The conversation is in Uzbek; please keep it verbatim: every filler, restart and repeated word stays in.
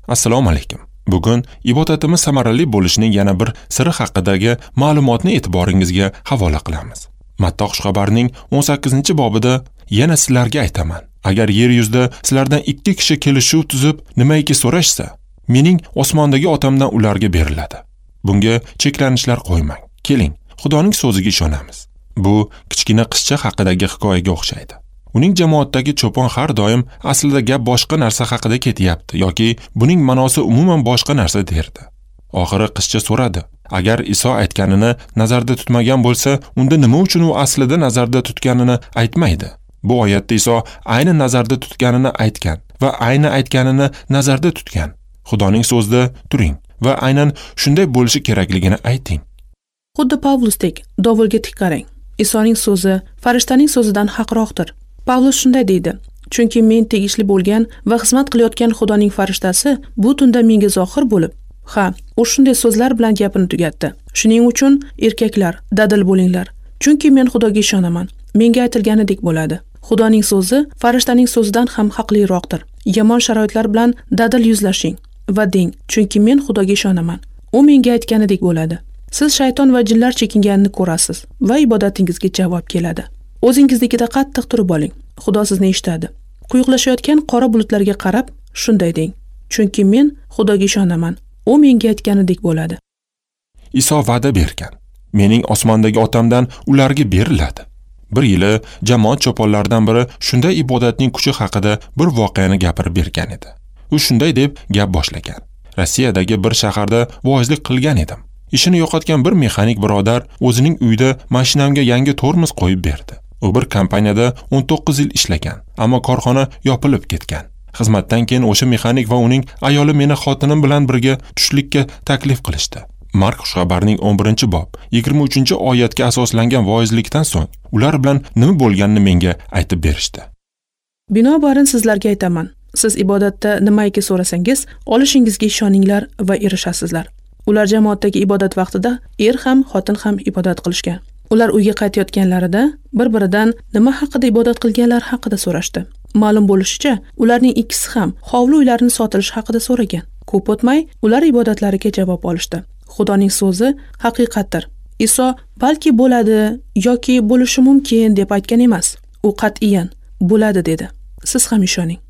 Assalomu alaykum. Bugun ibodatimiz samarali bo'lishining yana bir siri haqidagi ma'lumotni e'tiboringizga havola qilamiz. Matta xushxabarning o'n sakkizinchi bobida yana sizlarga aytaman. Agar yer yuzida sizlardan ikki kishi kelishuv tuzib nimaiki so'rashsa, mening osmondagi otamdan ularga beriladi. Bunga cheklanishlar qo'ymang. Keling, Xudoning so'ziga ishonamiz. Bu kichkina qizcha haqidagi hikoyaga o'xshaydi. Uning jamoatdagi cho'pon har doim aslida gap boshqa narsa haqida ketyapti yoki buning ma'nosi umuman boshqa narsa derdi. Oxiri qizcha so'radi: agar Iso aytganini nazarda tutmagan bo'lsa, unda nima uchun u aslida nazarda tutganini aytmaydi? Bu oyatda Iso ayni nazarda tutganini aytgan va ayni aytganini nazarda tutgan. Xudoning so'zida turing va aynan shunday bo'lishi kerakligini ayting. Xuddi Pavlusdek dovulga tik qarang. Isoning so'zi farishtaning so'zidan haqroqdir. Pavlus shunday deydi: chunki men tegishli bo'lgan va xizmat qilayotgan Xudoning farishtasi bu tunda menga zohir bo'lib, ha, u shunday so'zlar bilan gapini tugatdi. Shuning uchun erkaklar, dadil bo'linglar, chunki men Xudoga ishonaman. Menga aytilganidek bo'ladi. Xudoning so'zi farishtaning so'zidan ham haqliroqdir. Yomon sharoitlar bilan dadil yuzlashing va deng, chunki men Xudoga ishonaman. U menga aytganidek bo'ladi. Siz shayton va jinlar chekinganini ko'rasiz va ibodatingizga javob keladi. O'zingiznikida qattiq turib oling. Xudo sizni eshitadi. Quyuqlashayotgan qora bulutlarga qarab shunday deng: chunki men Xudoga ishonaman. U menga aytganidek bo'ladi. Iso va'da bergan: mening osmondagi otamdan ularga beriladi. Bir yili jamoat cho'ponlaridan biri shunday ibodatning kuchi haqida bir voqeani gapirib bergan edi. U shunday deb gap boshlagan: Rossiyadagi bir shaharda voizlik qilgan edim. Ishini yo'qotgan bir mexanik birodar o'zining uyida mashinamga yangi tormoz qo'yib berdi. U bir kompaniyada o'n to'qqiz yil ishlagan, ammo korxona yopilib ketgan. Xizmatdan keyin o'sha mexanik va uning ayoli meni xotinim bilan birga tushlikka taklif qilishdi. Mark xushxabarning o'n birinchi bob, yigirma uchinchi oyatga asoslangan voizlikdan so'ng ular bilan nima bo'lganini menga aytib berishdi. Binobarin sizlarga aytaman, siz ibodatda nimaiki so'rasangiz, olishingizga ishoninglar va erishasizlar. Ular jamoatdagi ibodat vaqtida er ham, xotin ham ibodat qilishgan. Ular uyga qaytayotganlarida bir-biridan nima haqida ibodat qilganlar haqida so'rashdi. Ma'lum bo'lishicha, ularning ikkisi ham hovli uylarini sotilish haqida so'ragan. Ko'p o'tmay, ular ibodatlariga javob olishdi. Xudoning so'zi haqiqatdir. Iso balki bo'ladi yoki bo'lishi mumkin deb aytgan emas. U qat'iyan bo'ladi dedi. Siz ham ishoning.